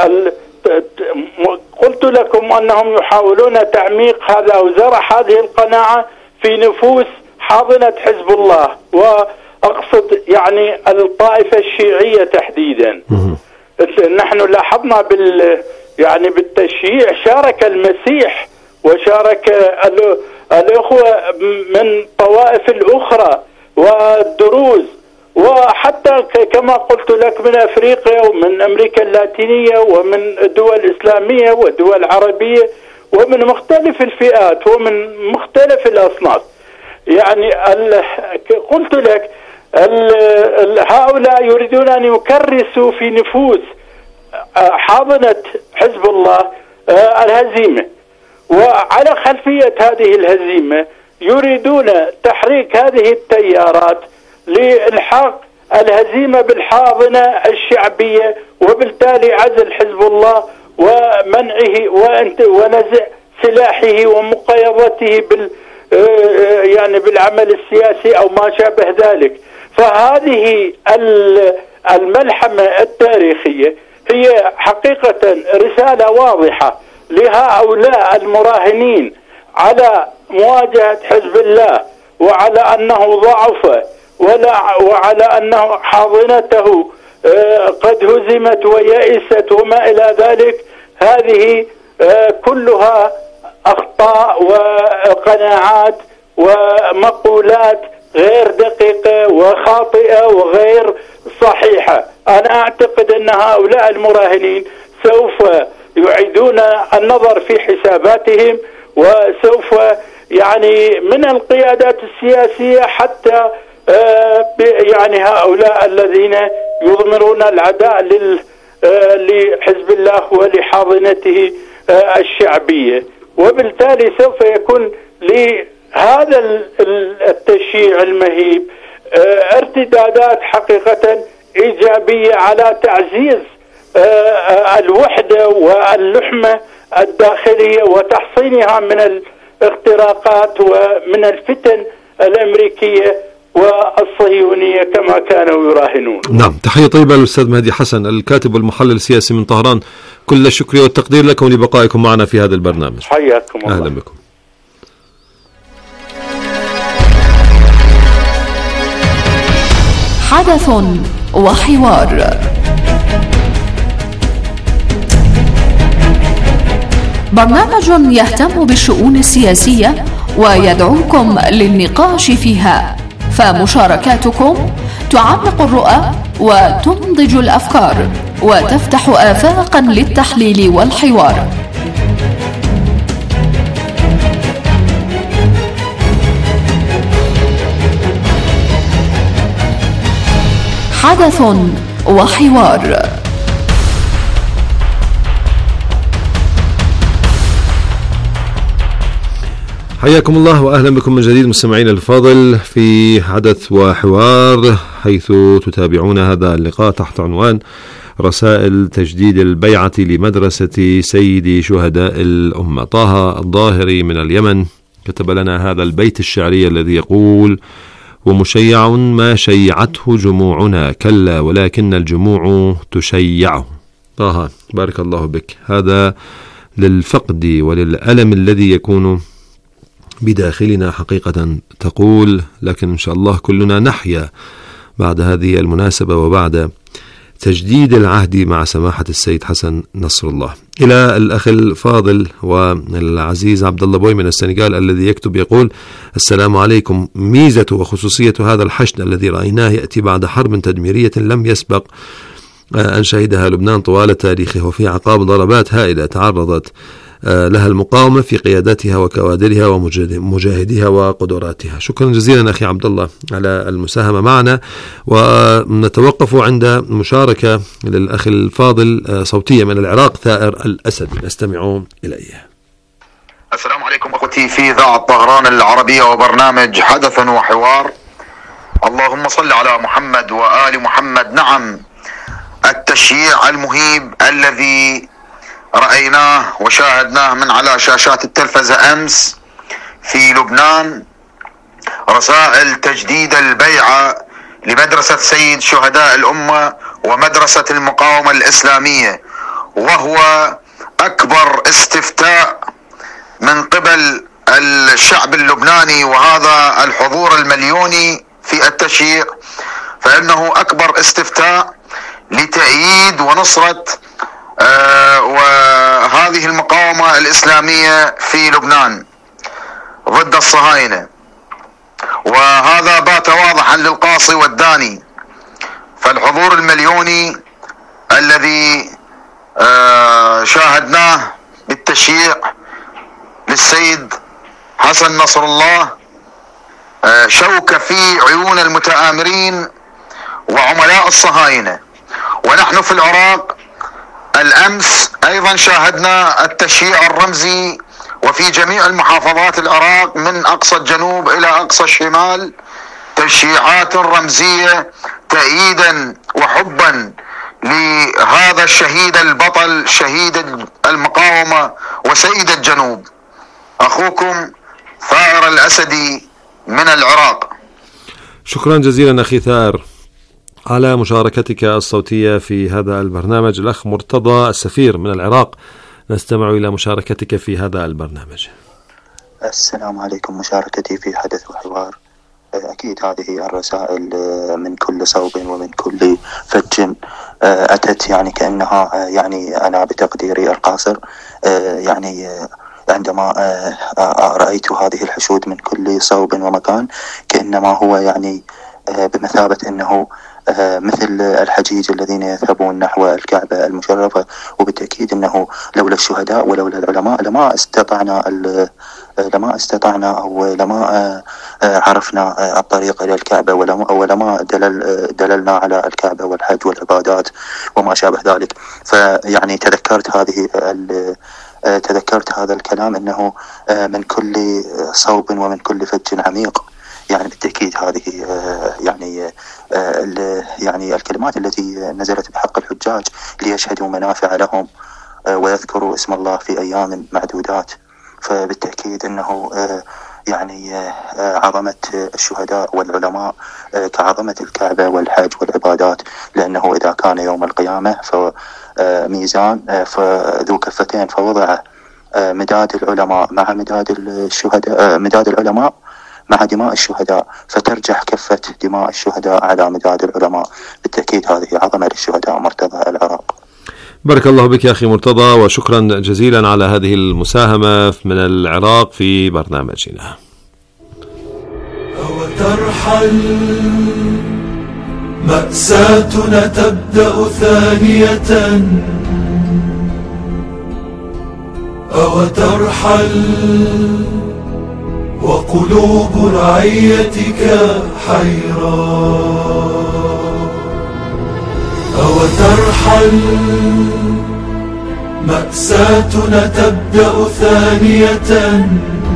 قلت لكم أنهم يحاولون تعميق هذا أو زرع هذه القناعة في نفوس حاضنة حزب الله، وأقصد يعني الطائفة الشيعية تحديدا. نحن لاحظنا يعني بالتشييع شارك المسيح وشارك الأخوة من طوائف الأخرى والدروز، وحتى كما قلت لك من أفريقيا ومن أمريكا اللاتينية ومن الدول الإسلامية والدول العربية ومن مختلف الفئات ومن مختلف الأصناف. يعني قلت لك هؤلاء يريدون أن يكرسوا في نفوس حاضنة حزب الله الهزيمة، وعلى خلفية هذه الهزيمة يريدون تحريك هذه التيارات لإلحاق الهزيمة بالحاضنة الشعبية، وبالتالي عزل حزب الله ومنعه ونزع سلاحه ومقايضته بال يعني بالعمل السياسي أو ما شابه ذلك. فهذه الملحمة التاريخية هي حقيقة رسالة واضحة لهؤلاء المراهنين على مواجهة حزب الله، وعلى أنه ضعف، وعلى أنه حاضنته قد هزمت ويئست وما إلى ذلك. هذه كلها أخطاء وقناعات ومقولات غير دقيقة وخاطئة وغير صحيحة. أنا أعتقد أن هؤلاء المراهنين سوف يعيدون النظر في حساباتهم، وسوف يعني من القيادات السياسية حتى يعني هؤلاء الذين يضمرون العداء لحزب الله ولحاضنته الشعبية، وبالتالي سوف يكون لهذا التشييع المهيب ارتدادات حقيقة إيجابية على تعزيز الوحدة واللحمة الداخلية وتحصينها من الاختراقات ومن الفتن الأمريكية والصهيونية كما كانوا يراهنون. نعم، تحية طيبة للأستاذ مهدي حسن الكاتب والمحلل السياسي من طهران. كل الشكر والتقدير لكم لبقائكم معنا في هذا البرنامج. حياكم الله. أهلا بكم. حدث وحوار. برنامج يهتم بالشؤون السياسية ويدعوكم للنقاش فيها، فمشاركاتكم تعمق الرؤى وتنضج الأفكار وتفتح آفاقا للتحليل والحوار. حدث وحوار. حياكم الله وأهلا بكم من جديد مستمعين الفاضل في حدث وحوار، حيث تتابعون هذا اللقاء تحت عنوان رسائل تجديد البيعة لمدرسة سيد شهداء الأمة. طه الظاهري من اليمن كتب لنا هذا البيت الشعري الذي يقول: ومشيع ما شيعته جموعنا، كلا ولكن الجموع تشيعه. طه بارك الله بك، هذا للفقد وللألم الذي يكون بداخلنا حقيقة تقول، لكن إن شاء الله كلنا نحيا بعد هذه المناسبة وبعد تجديد العهد مع سماحة السيد حسن نصر الله. إلى الأخ الفاضل والعزيز عبد الله بوي من السنغال الذي يكتب يقول: السلام عليكم. ميزة وخصوصية هذا الحشد الذي رأيناه يأتي بعد حرب تدميرية لم يسبق أن شهدها لبنان طوال تاريخه، وفي عقاب ضربات هائلة تعرضت لها المقاومة في قياداتها وكوادرها ومجاهديها وقدراتها. شكرا جزيلا أخي عبد الله على المساهمة معنا، ونتوقف عند مشاركة للأخ الفاضل صوتية من العراق ثائر الأسد، نستمع إليه. السلام عليكم أخوتي في إذاعة طهران العربية وبرنامج حدث وحوار. اللهم صل على محمد وآل محمد. نعم، التشييع المهيب الذي رأيناه وشاهدناه من على شاشات التلفزة أمس في لبنان، رسائل تجديد البيعة لمدرسة سيد شهداء الأمة ومدرسة المقاومة الإسلامية، وهو أكبر استفتاء من قبل الشعب اللبناني وهذا الحضور المليوني في التشييع، فإنه أكبر استفتاء لتأييد ونصرة آه وهذه المقاومة الإسلامية في لبنان ضد الصهاينة، وهذا بات واضحا للقاصي والداني. فالحضور المليوني الذي آه شاهدناه بالتشييع للسيد حسن نصر الله آه شوك في عيون المتآمرين وعملاء الصهاينة. ونحن في العراق الأمس أيضا شاهدنا التشييع الرمزي، وفي جميع المحافظات العراق من أقصى الجنوب إلى أقصى الشمال تشييعات رمزية تأييدا وحبا لهذا الشهيد البطل، شهيد المقاومة وسيد الجنوب، أخوكم ثائر الأسدي من العراق. شكرا جزيلا أخي ثائر على مشاركتك الصوتية في هذا البرنامج. الأخ مرتضى السفير من العراق، نستمع إلى مشاركتك في هذا البرنامج. السلام عليكم. مشاركتي في حدث وحوار، أكيد هذه الرسائل من كل صوب ومن كل فج أتت يعني كأنها يعني أنا بتقديري القاصر يعني عندما رأيت هذه الحشود من كل صوب ومكان كأنما هو يعني بمثابة أنه مثل الحجيج الذين يذهبون نحو الكعبة المشرفة. وبالتأكيد أنه لولا الشهداء ولولا العلماء لما استطعنا لما استطعنا أو لما عرفنا الطريق إلى الكعبة ولما, ولما دلل دللنا على الكعبة والحج والعبادات وما شابه ذلك. فيعني تذكرت هذه تذكرت هذا الكلام أنه من كل صوب ومن كل فج عميق. يعني بالتأكيد هذه يعني يعني الكلمات التي نزلت بحق الحجاج ليشهدوا منافع لهم ويذكروا اسم الله في أيام معدودات. فبالتأكيد أنه يعني عظمة الشهداء والعلماء كعظمة الكعبة والحج والعبادات، لأنه إذا كان يوم القيامة فميزان فذو كفتين فوضع مداد العلماء مع مداد الشهداء مداد العلماء مع دماء الشهداء، فترجح كفة دماء الشهداء على مداد العلماء. بالتأكيد هذه عظمة للشهداء. مرتضى العراق. بارك الله بك يا أخي مرتضى، وشكرا جزيلا على هذه المساهمة من العراق في برنامجنا. أو ترحل مأساتنا تبدأ ثانية، أو ترحل وقلوب رعيتك حيرى، أو ترحل مأساتنا تبدأ ثانية،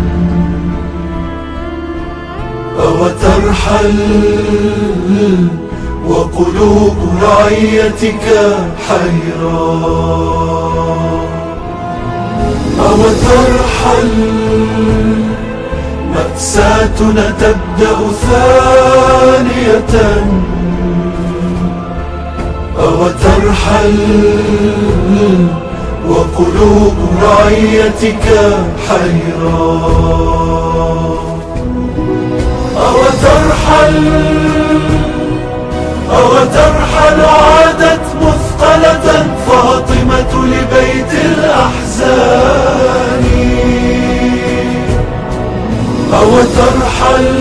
أو ترحل وقلوب رعيتك حيرى، أو ترحل مأساتنا تبدأ ثانية، أو ترحل وقلوب رعيتك حيرى، أو ترحل أو ترحل عادت مثقلة فاطمة لبيت الأحزان، أو ترحل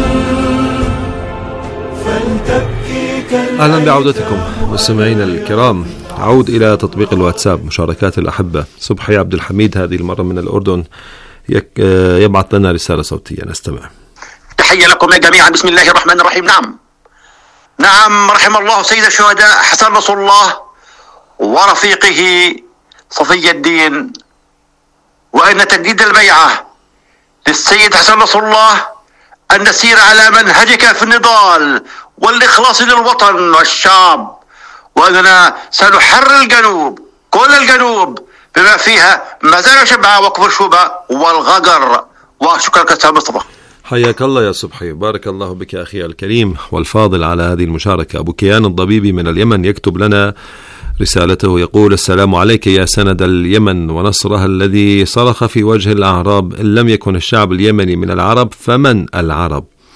فلتبكي كالأيام. أهلا بعودتكم مستمعينا الكرام. عود إلى تطبيق الواتساب، مشاركات الأحبة. صبحي عبد الحميد هذه المرة من الأردن يبعث لنا رسالة صوتية، نستمع. تحية لكم يا جميعا. بسم الله الرحمن الرحيم. نعم نعم رحم الله سيد الشهداء حسن نصر الله ورفيقه صفي الدين، وأن تجديد البيعة للسيد حسن نصر الله أن نسير على منهجك في النضال والإخلاص للوطن والشعب، وأننا سنحرر الجنوب كل الجنوب بما فيها مزارع شبعة وكفر شوبة والغجر. وشكرا أستاذ مصطفى. حياك الله يا صبحي، بارك الله بك أخي الكريم والفاضل على هذه المشاركة. أبو كيان الضبيبي من اليمن يكتب لنا رسالته، يقول: السلام عليك يا سند اليمن ونصرها الذي صرخ في وجه الأعراب إن لم يكن الشعب اليمني من العرب فمن العرب؟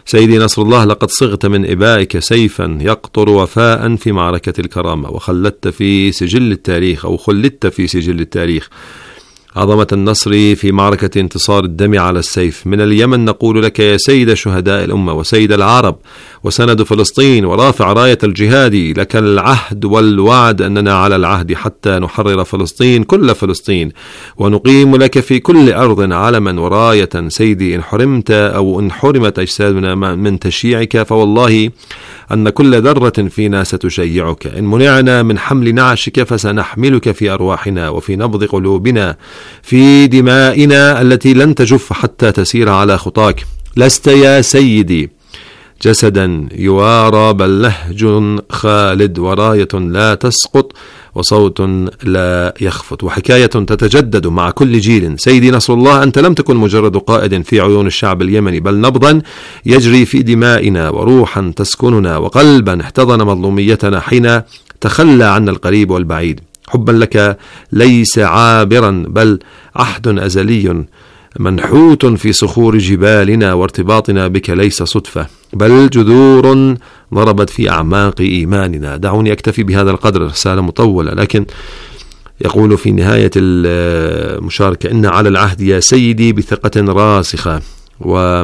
سيدي نصر الله، لقد صغت من إبائك سيفا يقطر وفاء في معركة الكرامة، وخلدت في سجل التاريخ أو خلدت في سجل التاريخ عظمة النصر في معركة انتصار الدم على السيف. من اليمن نقول لك يا سيد شهداء الأمة وسيد العرب وسند فلسطين ورافع راية الجهاد، لك العهد والوعد أننا على العهد حتى نحرر فلسطين كل فلسطين، ونقيم لك في كل أرض علما وراية. سيدي، إن حرمت أو إن حرمت أجسادنا من تشييعك فوالله أن كل ذرة فينا ستشيعك. إن منعنا من حمل نعشك فسنحملك في أرواحنا وفي نبض قلوبنا، في دمائنا التي لن تجف حتى تسير على خطاك. لست يا سيدي جسدا يوارى، بل لهج خالد وراية لا تسقط وصوت لا يخفت وحكاية تتجدد مع كل جيل. سيدي نصر الله، أنت لم تكن مجرد قائد في عيون الشعب اليمني، بل نبضا يجري في دمائنا وروحا تسكننا وقلبا احتضن مظلوميتنا حين تخلى عنا القريب والبعيد. حبا لك ليس عابرا بل عهد أزلي منحوت في صخور جبالنا، وارتباطنا بك ليس صدفة بل جذور ضربت في أعماق إيماننا. دعوني أكتفي بهذا القدر، رسالة مطولة، لكن يقول في نهاية المشاركة: إن على العهد يا سيدي بثقة راسخة، و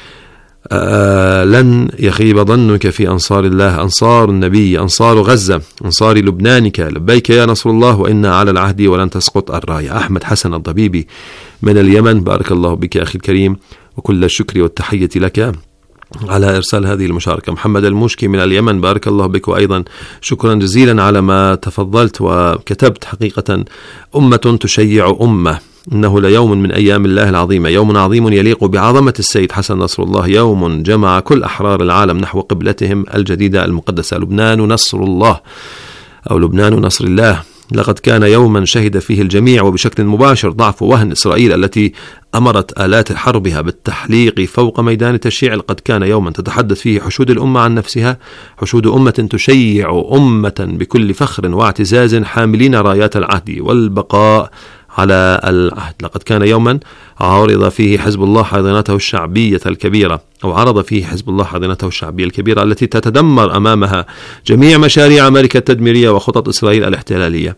لن يخيب ظنك في أنصار الله، أنصار النبي، أنصار غزة، أنصار لبنانك. لبيك يا نصر الله، وإنا على العهد ولن تسقط الراية. أحمد حسن الضبيبي من اليمن، بارك الله بك أخي الكريم، وكل الشكر والتحية لك على إرسال هذه المشاركة. محمد المشكي من اليمن، بارك الله بك، وأيضا شكرا جزيلا على ما تفضلت وكتبت. حقيقة أمة تشيع أمة، إنه ليوم من أيام الله العظيمة، يوم عظيم يليق بعظمة السيد حسن نصر الله، يوم جمع كل أحرار العالم نحو قبلتهم الجديدة المقدسة، لبنان نصر الله أو لبنان نصر الله. لقد كان يوما شهد فيه الجميع وبشكل مباشر ضعف وهن إسرائيل التي أمرت آلات حربها بالتحليق فوق ميدان تشييع. لقد كان يوما تتحدث فيه حشود الأمة عن نفسها، حشود أمة تشيع أمة بكل فخر واعتزاز، حاملين رايات العهد والبقاء على العهد. لقد كان يوما عرض فيه حزب الله حاضنته الشعبية الكبيرة، أو عرض فيه حزب الله حاضنته الشعبية الكبيرة التي تتدمر أمامها جميع مشاريع أمريكا التدميرية وخطط إسرائيل الاحتلالية.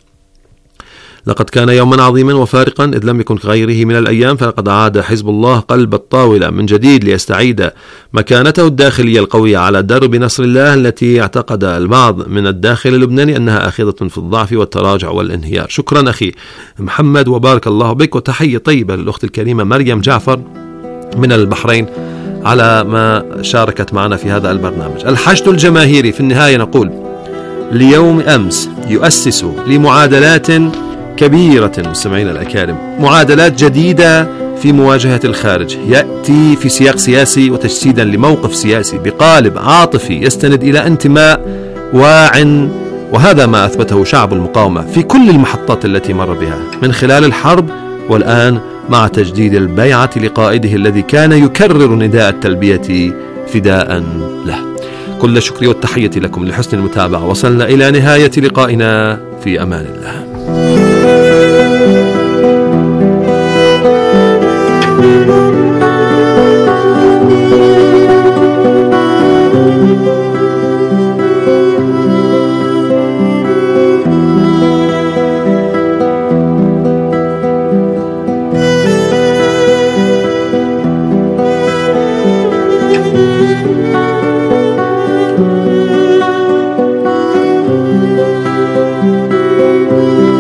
لقد كان يوما عظيما وفارقا، إذ لم يكن كغيره من الأيام، فلقد عاد حزب الله قلب الطاولة من جديد ليستعيد مكانته الداخلية القوية على درب نصر الله، التي اعتقد البعض من الداخل اللبناني أنها آخذة في الضعف والتراجع والانهيار. شكرا أخي محمد، وبارك الله بك، وتحية طيبة للأخت الكريمة مريم جعفر من البحرين على ما شاركت معنا في هذا البرنامج. الحشد الجماهيري في النهاية نقول: ليوم أمس يؤسس لمعادلات كبيرة مستمعين الأكارم، معادلات جديدة في مواجهة الخارج، يأتي في سياق سياسي وتجسيدا لموقف سياسي بقالب عاطفي يستند إلى انتماء واع، وهذا ما أثبته شعب المقاومة في كل المحطات التي مر بها من خلال الحرب، والآن مع تجديد البيعة لقائده الذي كان يكرر نداء التلبية فداء له. كل شكر والتحية لكم لحسن المتابعة. وصلنا إلى نهاية لقائنا، في أمان الله. Thank you.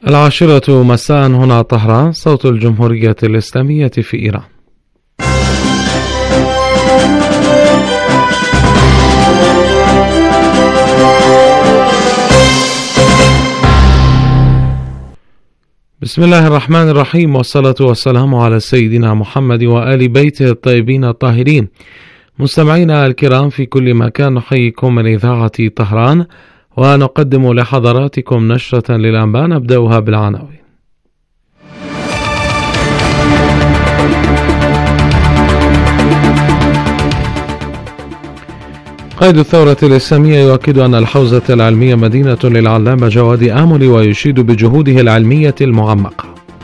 العاشرة مساء هنا طهران، صوت الجمهورية الإسلامية في إيران. بسم الله الرحمن الرحيم، والصلاة والسلام على سيدنا محمد وآل بيته الطيبين الطاهرين. مستمعينا الكرام في كل مكان، نحييكم من إذاعة طهران ونقدم لحضراتكم نشرة للأنباء نبدأها بالعناوين. قائد الثورة الإسلامية يؤكد أن الحوزة العلمية مدينة للعلامة جواد آملي ويشيد بجهوده العلمية المعمقة.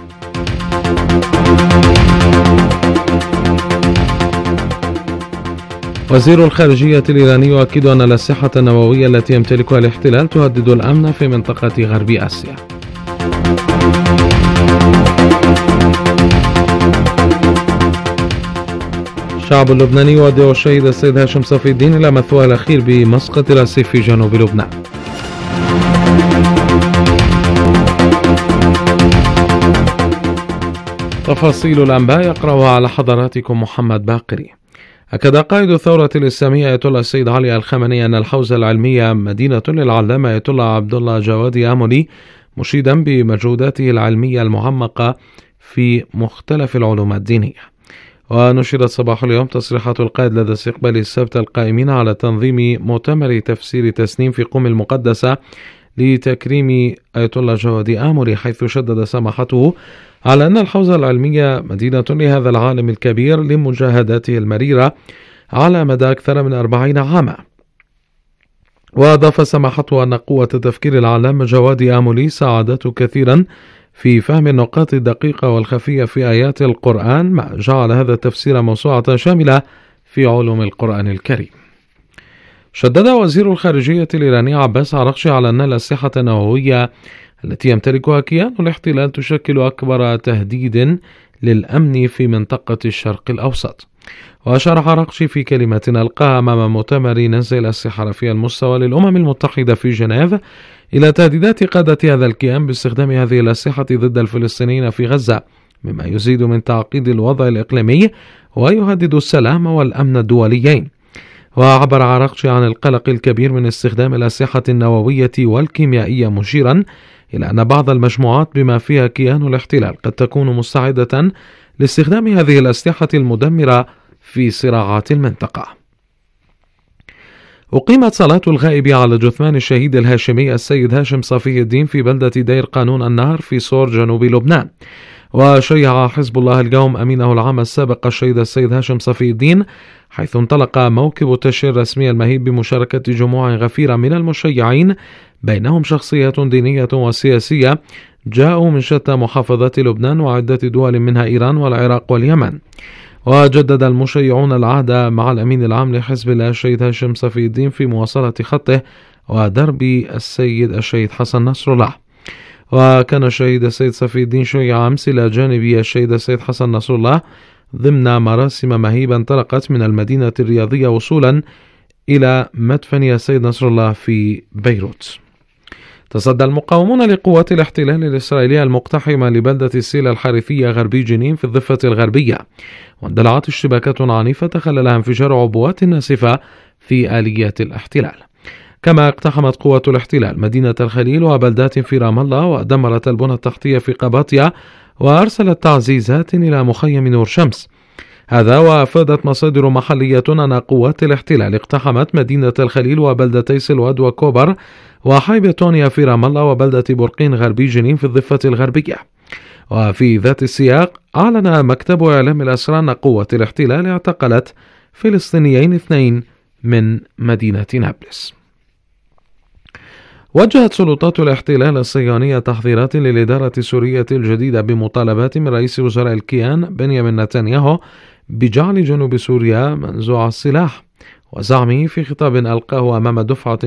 وزير الخارجية الإيراني يؤكد أن الأسلحة النووية التي يمتلكها الاحتلال تهدد الأمن في منطقة غرب آسيا. الشعب اللبناني يودع الشهيد السيد هاشم صفي الدين إلى مثواه الأخير بمسقط الأسيف في جنوب لبنان. تفاصيل الأنباء يقرأها على حضراتكم محمد باقري. أكد قائد الثورة الإسلامية آية الله السيد علي الخامنئي أن الحوزة العلمية مدينة للعلامة آية الله عبد الله جواد آملي، مشيدا بمجهوداته العلمية المعمقة في مختلف العلوم الدينية. ونشرت صباح اليوم تصريحات القائد لدى استقبال السبت القائمين على تنظيم مؤتمر تفسير تسنيم في قم المقدسة لتكريم آية الله جواد آملي، حيث شدد سماحته على أن الحوزة العلمية مدينة لهذا العالم الكبير لمجاهداته المريرة على مدى أكثر من أربعين عاما. وأضاف سماحته أن قوة تفكير العلامة جواد آملي ساعدته كثيرا في فهم النقاط الدقيقة والخفية في آيات القرآن، ما جعل هذا التفسير موسوعة شاملة في علوم القرآن الكريم. شدد وزير الخارجية الإيراني عباس عراقشي على أن الأسلحة النووية التي يمتلكها كيان الاحتلال تشكل أكبر تهديد للأمن في منطقة الشرق الأوسط. وأشار عراقشي في كلمة ألقاها أمام مؤتمر نزل الأسلحة رفيع المستوى للأمم المتحدة في جنيف إلى تهديدات قادة هذا الكيان باستخدام هذه الأسلحة ضد الفلسطينيين في غزة، مما يزيد من تعقيد الوضع الإقليمي ويهدد السلام والأمن الدوليين. وعبر عراقشي عن القلق الكبير من استخدام الأسلحة النووية والكيميائية، مشيرا إلى أن بعض المجموعات بما فيها كيان الاحتلال قد تكون مستعدة لاستخدام هذه الأسلحة المدمرة في صراعات المنطقة. أقيمت صلاة الغائب على جثمان الشهيد الهاشمي السيد هاشم صفي الدين في بلدة دير قانون النهر في صور جنوب لبنان. وشيع حزب الله القوم أمينه العام السابق الشهيد السيد هاشم صفي الدين، حيث انطلق موكب التشييع الرسمي المهيب بمشاركة جموع غفيرة من المشيعين، بينهم شخصيات دينية وسياسية جاءوا من شتى محافظات لبنان وعدة دول منها إيران والعراق واليمن. وجدد المشيعون العهد مع الأمين العام لحزب الله الشهيد هاشم صفي الدين في مواصلة خطه ودرب السيد الشهيد حسن نصر الله. وكان الشهيد السيد صفي الدين شيع أمس إلى جانب الشهيد السيد حسن نصر الله ضمن مراسم مهيبة انطلقت من المدينة الرياضية وصولا إلى مدفن السيد نصر الله في بيروت. تصدى المقاومون لقوات الاحتلال الإسرائيلية المقتحمة لبلدة السيلة الحارثية غربي جنين في الضفة الغربية، واندلعت اشتباكات عنيفة تخللها انفجار عبوات ناسفة في آليات الاحتلال. كما اقتحمت قوات الاحتلال مدينة الخليل وبلدات في رام الله، ودمرت البنى التحتية في قباطيا، وأرسلت تعزيزات إلى مخيم نور شمس. هذا وأفادت مصادر محلية أن قوات الاحتلال اقتحمت مدينة الخليل وبلدتي سلواد وكوبر وحيبتونيا في رام الله وبلدة برقين غربي جنين في الضفة الغربية. وفي ذات السياق أعلن مكتب إعلام الأسرى أن قوة الاحتلال اعتقلت فلسطينيين اثنين من مدينة نابلس. وجهت سلطات الاحتلال الصهيونية تحذيرات للإدارة السورية الجديدة بمطالبات من رئيس وزراء الكيان بنيامين نتنياهو بجعل جنوب سوريا منزوع السلاح، وزعمه في خطاب ألقاه أمام دفعة